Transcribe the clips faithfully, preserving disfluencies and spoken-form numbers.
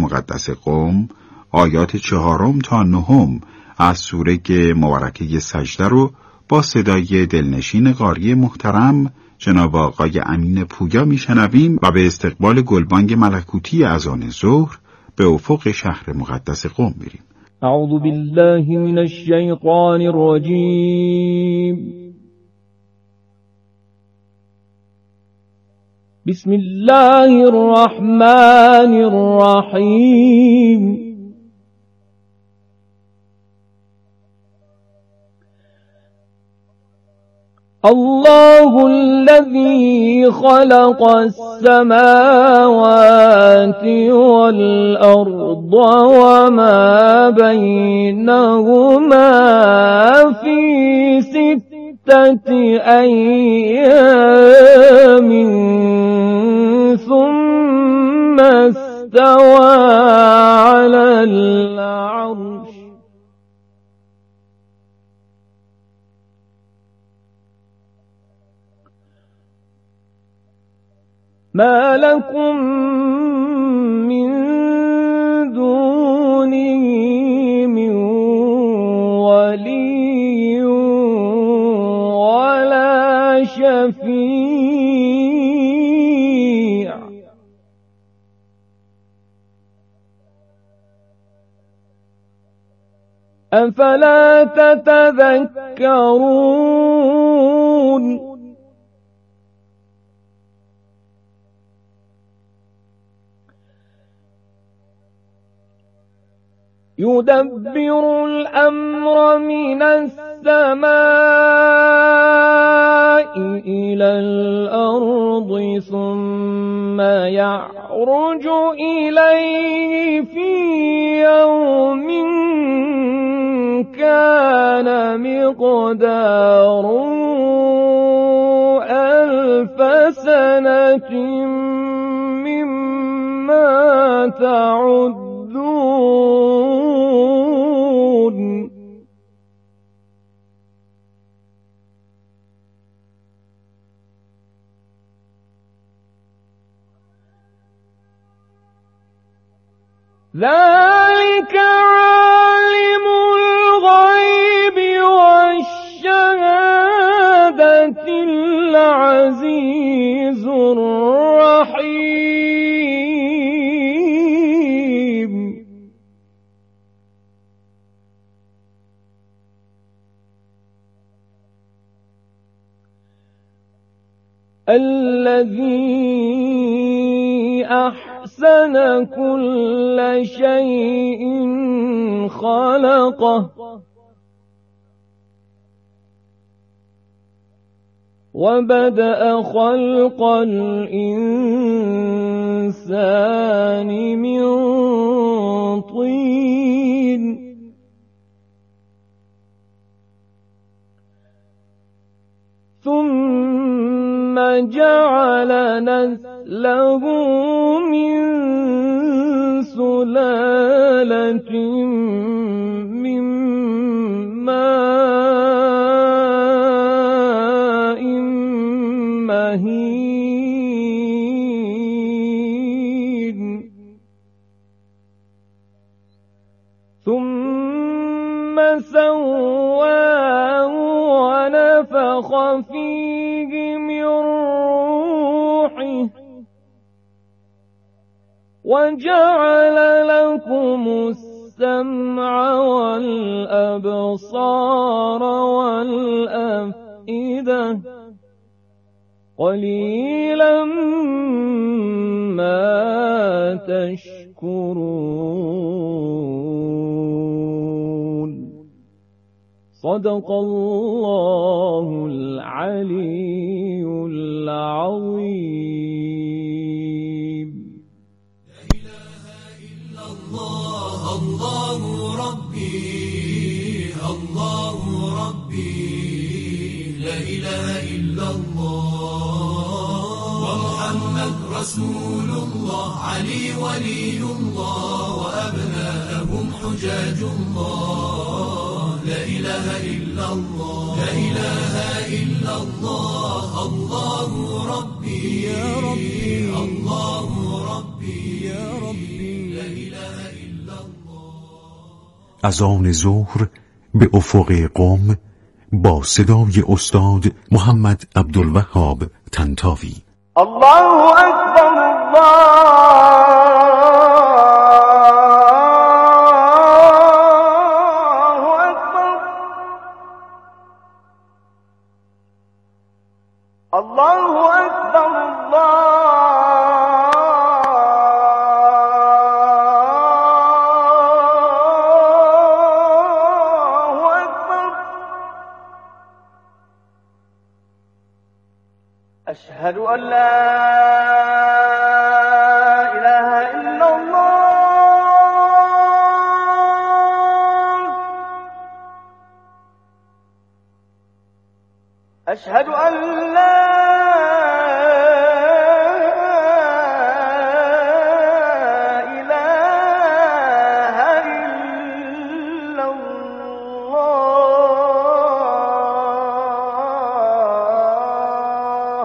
مقدس قم آیات چهارم تا نهم از سوره مبارکه سجده رو با صدای دلنشین قاری محترم جناب آقای امین پویا میشنویم و به استقبال گلبانگ ملکوتی اذان ظهر به افق شهر مقدس قم میریم. اعوذ بالله من الشیطان الرجیم. بسم الله الرحمن الرحیم. الله الذي خلق السماوات والأرض وما بينهما في ستة أيام ثم استوى على العرش ما لكم من دونه من ولي ولا شفيع أفلا تتذكرون يدبر الأمر من السماء إلى الأرض ثم يعرج إليه في يوم كان مقداره ألف سنة مما تعدون. ذلك عالم الغيب والشهادة العزيز الرحيم. الذي أحسن كل شيء خلقه وبدأ خلق الإنسان من طين ثم جعل نسله من سلالة من ماء مهين ثم سواه ونفخ فيه من روحه وجعل لكم السمع والأبصار والأفئدة قليلا ما تشكرون. صدق الله العلي العظيم. لا إله إلا الله الله ربي الله ربي لا إله إلا الله ومحمد رسول الله علي ولي الله وأبناءهم حجاج الله لا إله إلا الله لا إله إلا الله الله ربي يا ربي الله ربي يا ربي لا إله از آن ظهر به افق قم با صدای استاد محمد عبدالوهاب طنطاوی. الله اکبر الله اکبر الله اکبر الله اکبر. اشهد ان لا اله الا الله. اشهد ان لا اله الا الله.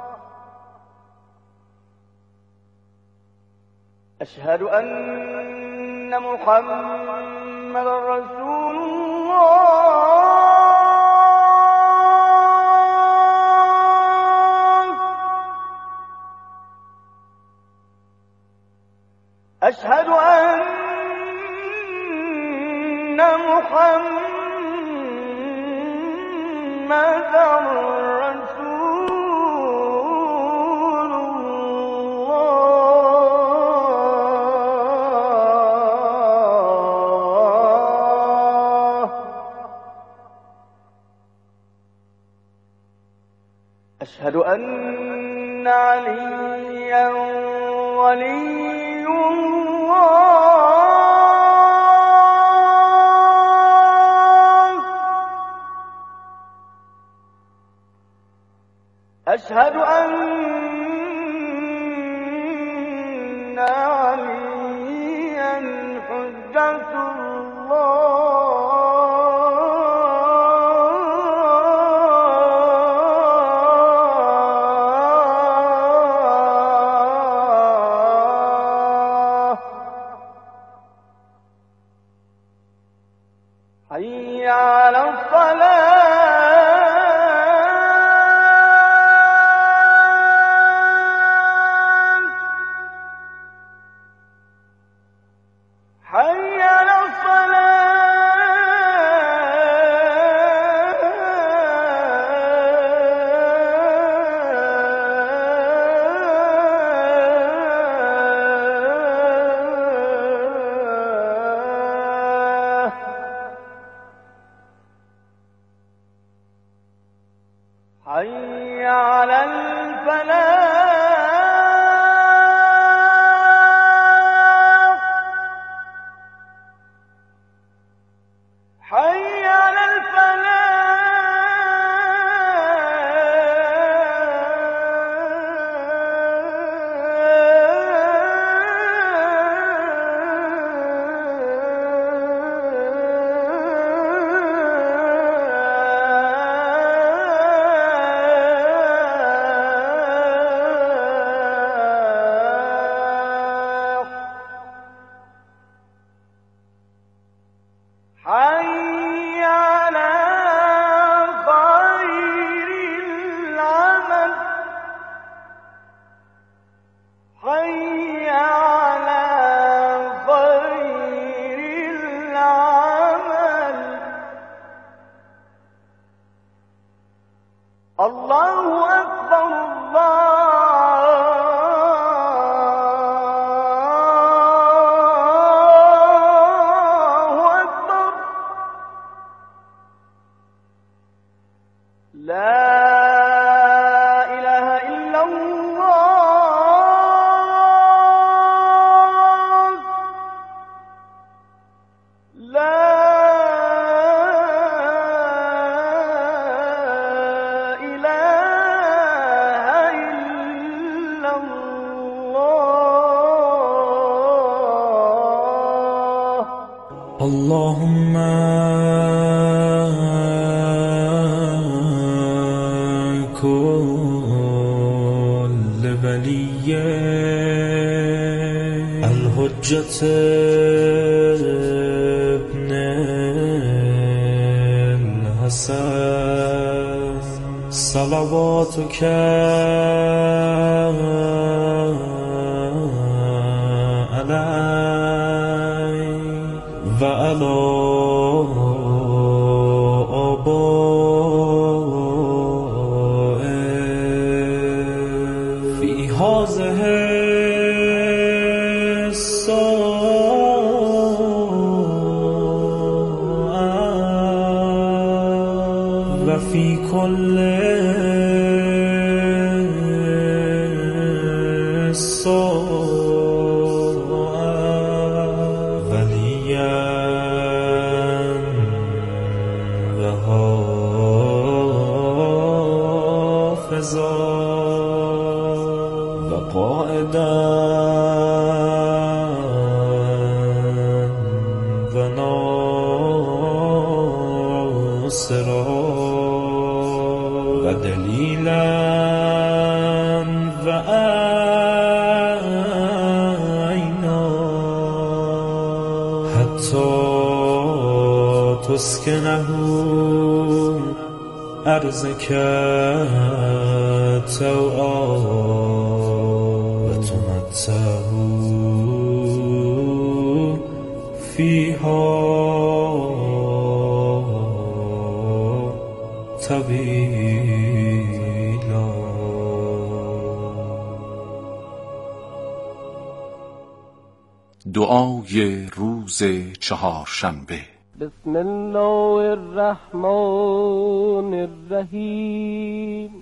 أشهد أن محمد رسول الله. أشهد أن محمد رسول الله. أشهد أن عليا ولي الله. أشهد أن عليا حجة الله. حي على الصلاة. حي على الصلاة. حي على الفلاح. حي على الفلاح. حي على خير العمل. حي على خير العمل. الله أكبر الله أكبر. لا إله إلا الله. لا إله إلا الله. اللهم كل ولي الهدى حجة ابن الحسن صلواتك علي وعلى آبائي في هذه الساعة وفي كل وقائدا وناصرا ودليلا وعينا حتى تسكنه أرزك توعا وتمتعه فيها طويلا. دعای روز چهارشنبه. بسم الله الرحمن الرحیم.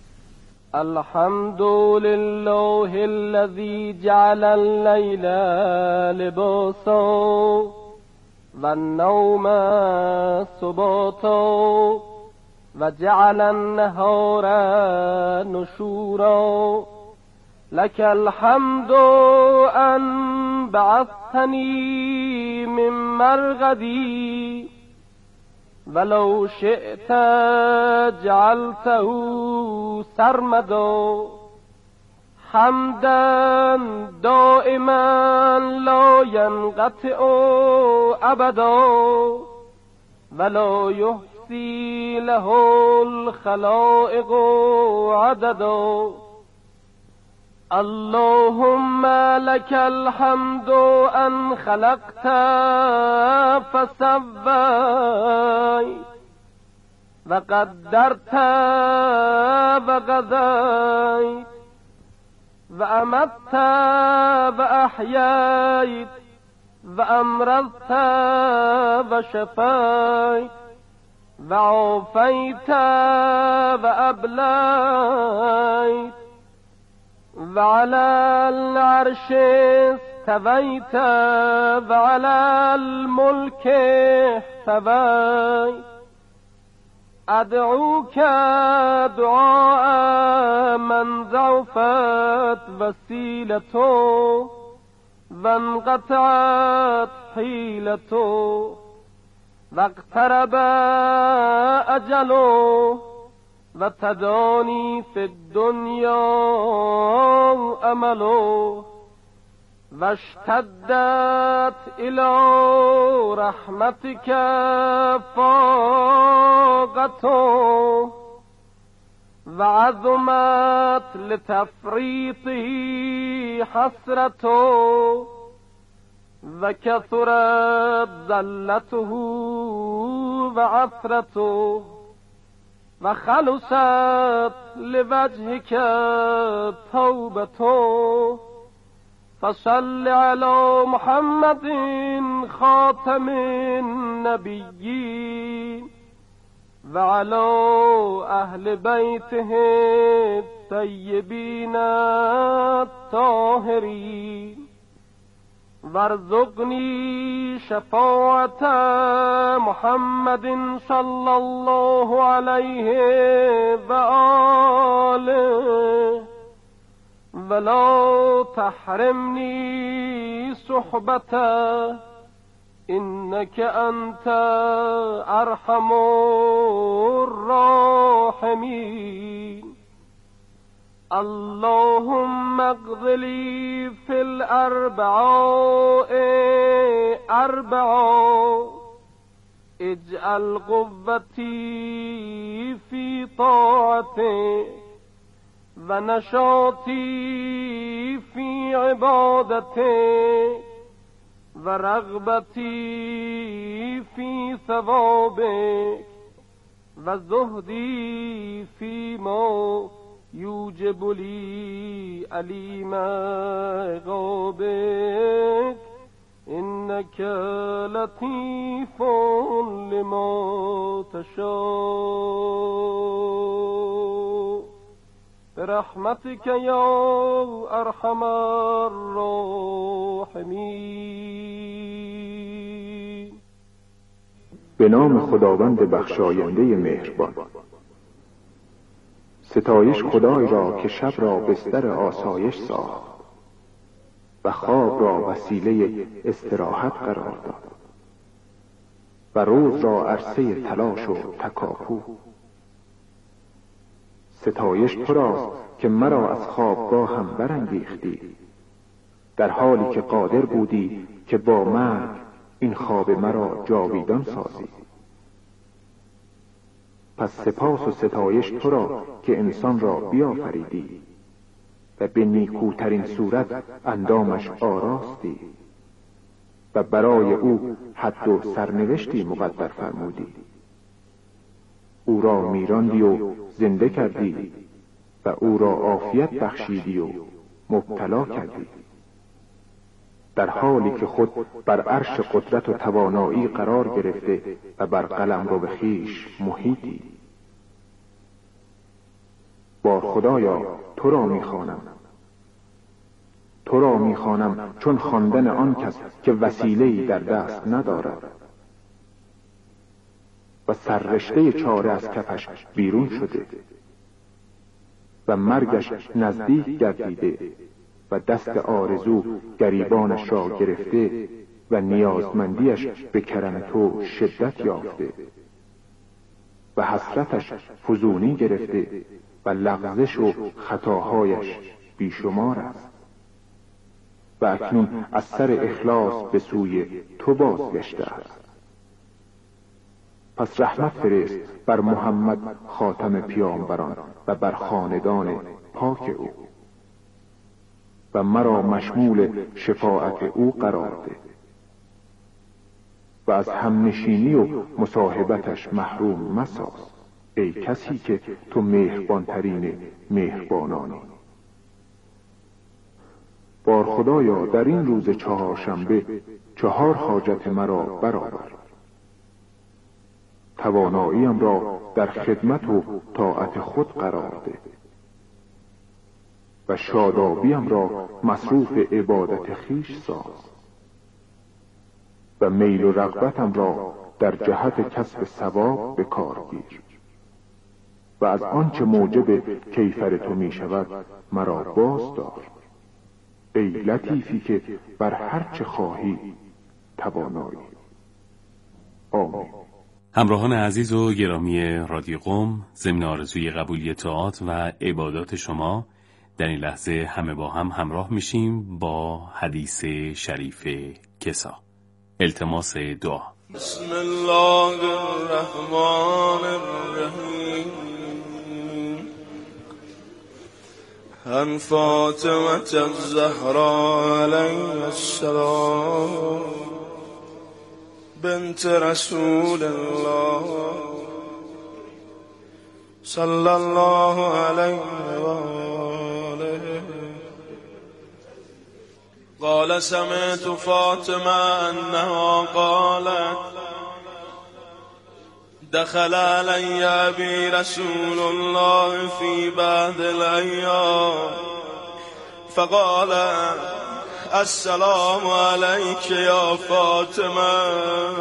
الحمد لله الذي جعل الليل لباسا والنوم سباتا وجعل النهار نشورا لك الحمد أن بعثتني من مرغدي ولو شئت جعلته سرمدا حمدا دائما لا ينقطع أبدا ولا يحصي له الخلائق عددا. اللهم لك الحمد أن خلقت فسويت وقدرت وقضيت وأمت وأحييت وأمرضت وشفيت وعافيت وأبليت وعلى العرش استويت وعلى الملك احتويت. أدعوك دعاء من ضعفت وسيلته وانقطعت حيلته واقترب أجله وتداني في الدنيا أمله واشتدت إلى رحمتك فاقته وعظمت لتفريطه حسرته وكثرت ذلته وعثرته وخلصت لوجهك توبته. فصل على محمد خاتم النبيين وعلى أهل بيته الطيبين الطاهرين وارزقني شفاعة محمد صلى الله عليه وآله ولا تحرمني صحبته إنك أنت أرحم الراحمين. اللهم اقض لي في الأربعاء أربعا اجعل قوتي في طاعتك ونشاطي في عبادتك ورغبتي في ثوابك وزهدي فيما یوجب لی علیم عقابک انک لطیف لما تشاء برحمتک یا ارحم الراحمین. به نام خداوند بخشاینده مهربان. ستایش خدای را که شب را بستر آسایش ساخت و خواب را وسیله استراحت قرار داد و روز را عرصه تلاش و تکاپو. ستایش تو راست که مرا از خوابگاه هم برانگیختی در حالی که قادر بودی که با مرگ این خواب مرا جاویدان سازی. پس سپاس و ستایش تو را که انسان را بیافریدی و به نیکوترین صورت اندامش آراستی و برای او حد و سرنوشتی مقدر فرمودی. او را میراندی و زنده کردی و او را عافیت بخشیدی و مبتلا کردی در حالی که خود بر عرش قدرت و توانایی قرار گرفته و بر قلمرو خویش محیطی. بار خدایا تو را میخوانم تو را میخوانم چون خواندن آن کس که وسیله‌ای در دست ندارد و سررشته چاره از کفش بیرون شده و مرگش نزدیک گردیده و دست آرزو گریبانش را گرفته و نیازمندیش به کرم تو شدت یافته و حسرتش فزونی گرفته و لغزش و خطاهایش بیشمار است و اکنون از سر اخلاص به سوی تو بازگشته است. پس رحمت فرست بر محمد خاتم پیامبران و بر خاندان پاک او و مرا مشمول شفاعت او قرار ده و از همنشینی و مصاحبتش محروم مساز ای کسی که تو مهربانترین مهربانانی. بار خدایا در این روز چهارشنبه چهار حاجت مرا برآور. تواناییم را در خدمت و طاعت خود قرار ده و شادابیم را مصروف عبادت خویش ساز و میل و رغبتم را در جهت کسب ثواب به کار گیر و از آنچه موجب کیفر تو می شود مرا باز دار ای لطیفی که بر هر چه خواهی توانایی. آمین. همراهان عزیز و گرامی رادیو قم، ضمن آرزوی قبولی طاعات و عبادات شما در این لحظه همه با هم همراه میشیم با حدیث شریف کسا. التماس دعا. بسم الله الرحمن الرحیم. عن فاطمة الزهراء علیها السلام بنت رسول الله صلی الله علیه و آله قال سمعت فاطمة انها قالت دخل علی ابی رسول الله فی بعض الایام فقال السلام علیک یا فاطمه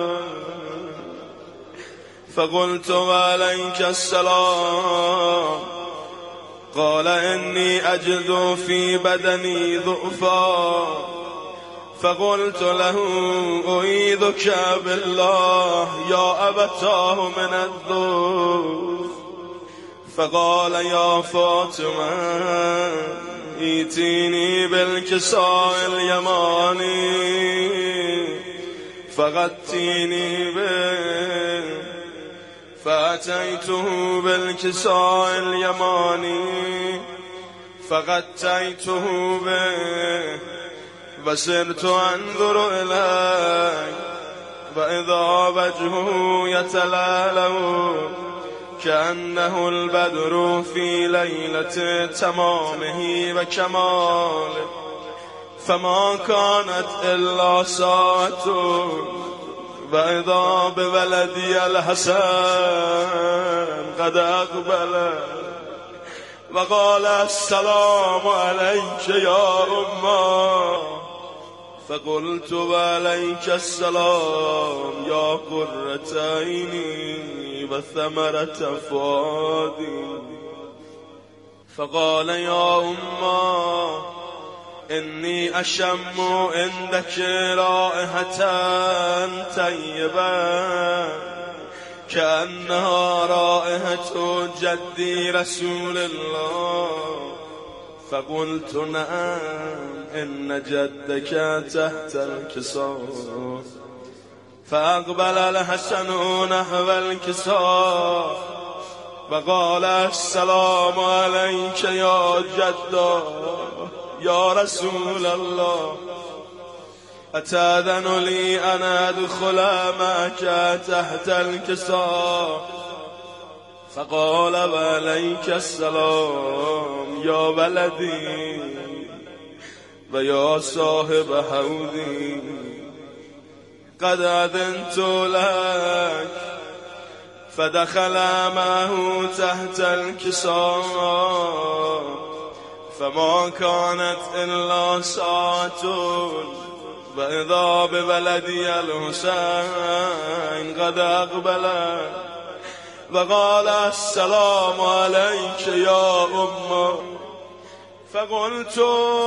فقلت وعلیک السلام قال انی اجد فی بدنی ضعفا فقلت له اعیذک بالله یا ابتاه من الضعف فقال يا فاطمة ائتيني بالكساء اليماني فغطيني به، فأتيته بالكساء اليماني فغطيته به، وسرت أنظر إليه وإذا وجهه يتلألأ كأنه البدر في ليلة تمامه وكماله، فما كانت إلا ساعة وإذا بولدي الحسن قد أقبل وقال السلام عليك يا أمه، فقلت وعليك السلام يا قرة عيني وثمرة فؤادي. فقال يا أمه إني أشم عندك رائحة طيبة كأنها رائحة جدي رسول الله. فقلت نعم إن جدك تحت الكساء. فأقبل الحسن نحو الكساء وقال السلام عليك يا جد يا رسول الله، أتأذن لي أن أدخل معك تحت الكساء؟ فقال وعليك السلام يا ولدي ويا صاحب حوضي، قد أذنت لك. فدخل معه تحت الكساء فما كانت إلا ساعة وإذا بولدي الحسين قد أقبل وقال السلام عليك يا أمه. فقلت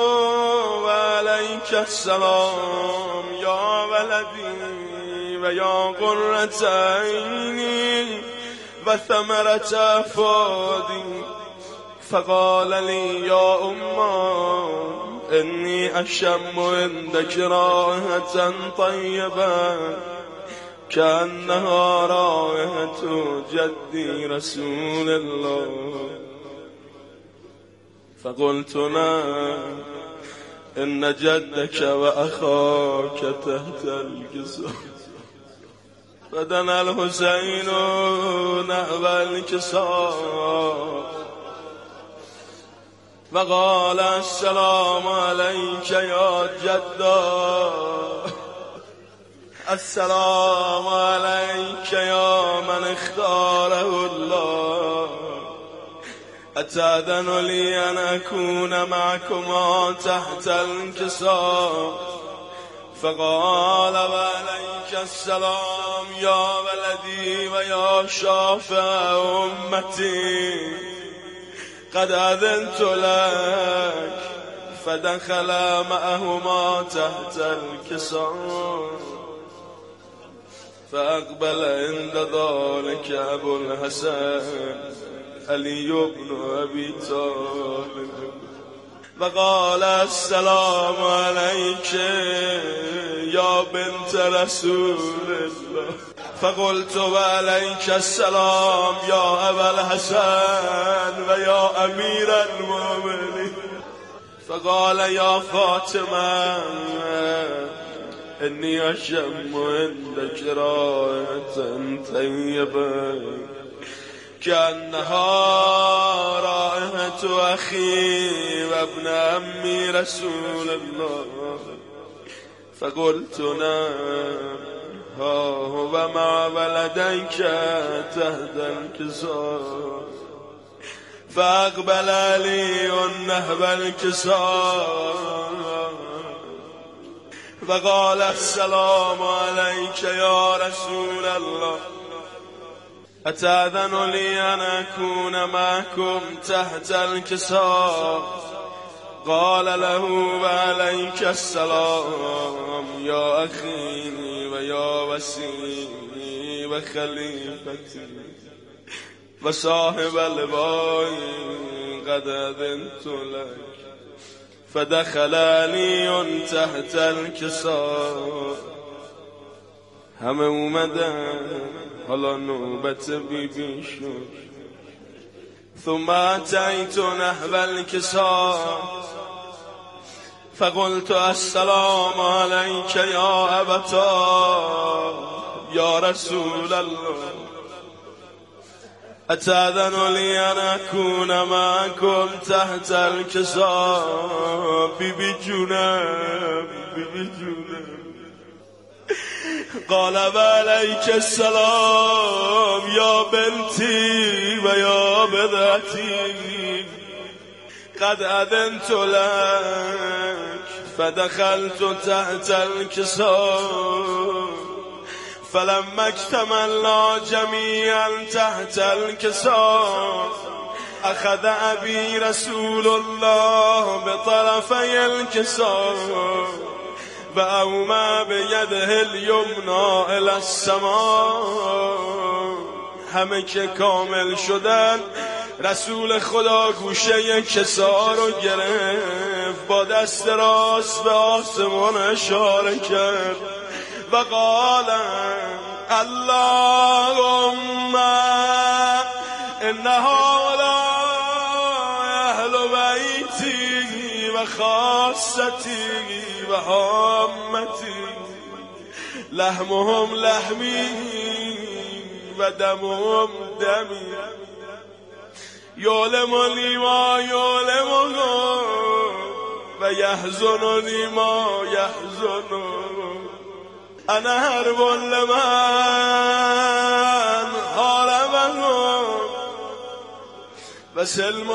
وعليك السلام يا ولدي ويا قرة عيني وثمرة فؤادي. فقال لي يا أمه إني أشم عندك رائحة طيبة كأنها رائحة جدي رسول الله. فقلت نعم إن جدك وأخاك تحت الكساء. فدنا الحسين نحو الكساء وقال السلام عليك يا جدا، السلام عليك يا من اختاره الله، أتأذن لي أن أكون معكما تحت الكساء؟ فقال وعليك السلام يا ولدي ويا شافع أمتي، قد أذنت لك. فدخل معهما تحت الكساء فأقبل عند ذلك أبو الحسن علي بن أبي طالب وقال السلام عليك يا بنت رسول الله. فقلت وعليك السلام يا أبا الحسن ويا أمير المؤمنين. فقال يا فاطمة إني أشم عندك رائحة طيبة كأنها رائحة أخي وابن أمي رسول الله. فقلت نعم ها هو مع ولديك تحت الكساء. فأقبل علي نحو الكساء فقال السلام عليك يا رسول الله، أتأذن لي أن أكون معكم تحت الكساء؟ قال له وعليك السلام يا أخي ويا وسيلي وخليفتي. و صاحب لبای قد اذنت لك فدخل علی تحت الکساء. همه اومدن حالا نوبت بی بی شد. ثم اتیت نحو الکساء فقلت السلام علیک یا ابتا یا رسول الله اتأذن لی ان اکون معکم تحت الکساء. بی بی جونم بی بی جونم. قال و علیک السلام یا بنتی و یا بدعتی قد اذنت لك فدخلت تحت الكساء فلما اكتملنا جميعا تحت الكساء اخذ ابي رسول الله بطرفي الكساء واومى بيده اليمنى الى السماء. همه که کامل شدن رسول خدا گوشه کسا رو گرفت، با دست راست به آسمان اشاره کرد و قال اللهم ان هؤلاء اهل بیتی و خاصتی و عامتی لحمهم لحمی و دمهم دمی یعلمنی ما یعلمهم و یحزننی ما یحزنهم. انا حرب لمن حاربهم و سلم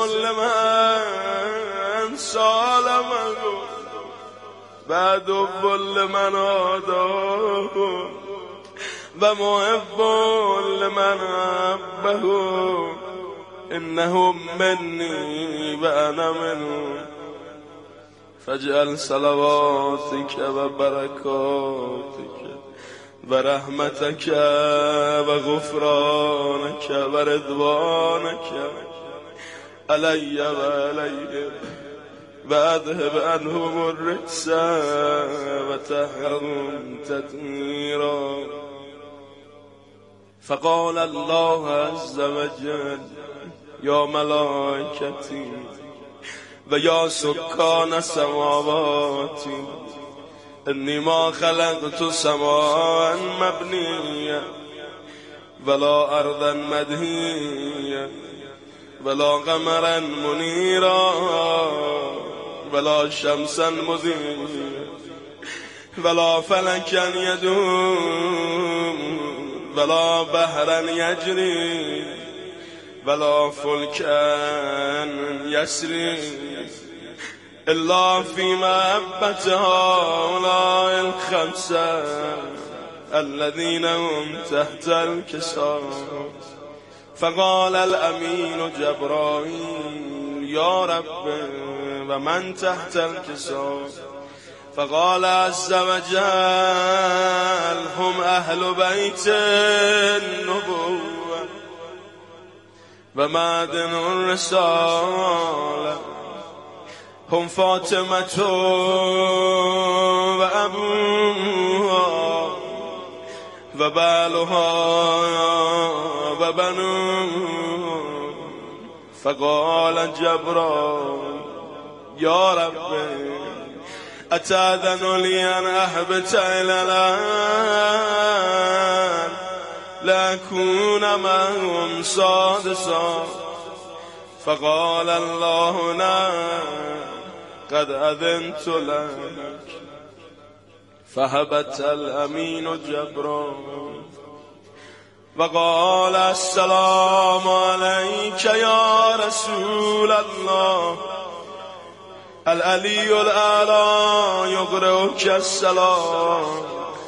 لمن سالمهم و عدو لمن عاداهم و محب لمن حبهم. انهم منی و انا منهم فاجعل صلواتك و برکاتك و رحمتك و غفرانك و رضوانك علی و علیهم و اذهب عنهم الرجس و طهرهم تطهیرا. فقال الله عز وجل یا ملائکتی و یا سکان سماواتی انی ما خلقت سماء مبنیه ولا ارضا مدهیه ولا قمرا منیرا ولا شمسا مضیه ولا فلکا یدوم ولا بحرا یجری ولا فلكا يسري إلا في محبة هؤلاء الخمسة الذين هم تحت الكساء. فقال الأمين جبرائيل يا رب ومن تحت الكساء؟ فقال عز وجل هم أهل بيت النبوة و معدن الرسالة هم فاطمة و ابوها و بالها و بنوها. فقال جبرائيل یا رب اتأذن لي ان اهبط الى الان لأكون معهم سادسا. فقال الله نعم قد أذنت لك. فهبت الأمين جبرائيل وقال السلام عليك يا رسول الله العلي الأعلى يقرئك السلام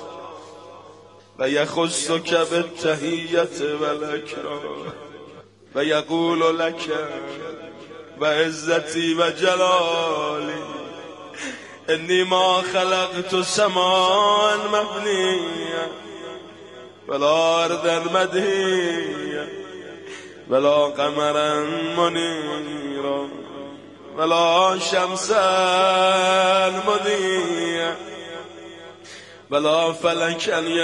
و یخصک بالتحیت و الاکرام و یقول لک و عزتی و جلالی انی ما خلقت سماء مبنیه ولا ارضا مدهیه ولا قمرا منيرا ولا شمسا مضيا ولا فلكا